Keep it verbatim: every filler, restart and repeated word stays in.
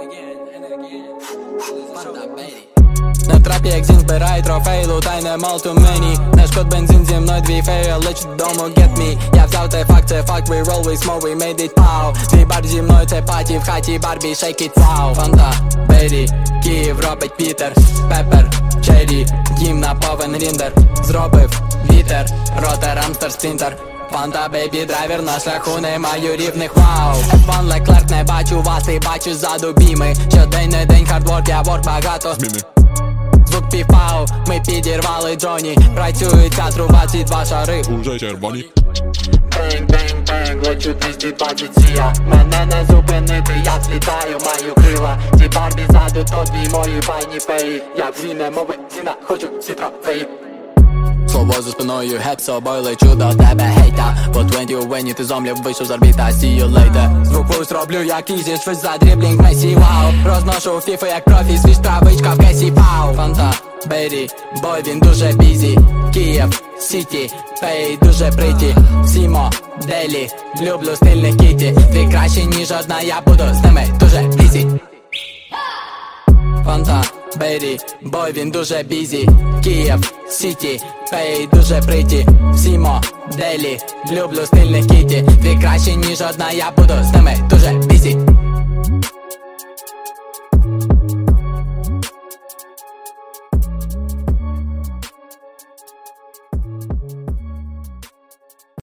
На трапі як зін збирай трофей, лутай не мал too many. Не шкод бензин зі мною дві феї, лечу додому get me. Я взяв той факт, це факт, we roll, we smoke, we made it pow. Твій бар зі мною це паті, в хаті Барбі, shake it wow. Фанта, Бері, Київ робить Пітер, Пепер, Черрі, їм на повен ріндер. Зробив вітер, ротер, амстер, спринтер. Фанта, бейбі, драйвер, на шляху не маю рівних, вау. еф один Леклерк, не бачу вас і бачу ззаду біми. Щодень не день, хардворк, я ворк, багато зміни. Звук півпав, ми підірвали Джоні. Працюють кадру двадцять два шари, уже червоні. Бенг, бенг, бенг, лечу двісті двадцять сія. Мене не зупинити, я злітаю, маю крила. Ті Барбі ззаду, то дві мої байні феї. Я в зіне мови, ціна, хочу всі трофеї. Слово за спиною, геп собою, лечу до тебе, хейта. По двадцять у вені, ти зомлів, вийшов з орбіта, see you later. Звук пусть роблю, як ізі, швидь за дріблінг, Месі, вау. Розношу фіфи, як профі, свіж травичка в кесі, пау. Фанта, Бері, бой, він дуже бізі. Київ, Сіті, фей, дуже приті. Всі моделі, люблю стильних кіті. Ти краще, ніж одна, я буду з ними дуже бізі. Фанта, Бері, бой, він дуже бізі. Київ, Сіті, фей, дуже приті. Всі моделі, люблю стильних кіті. Ти краще, ніж одна, я буду з ними дуже бізі.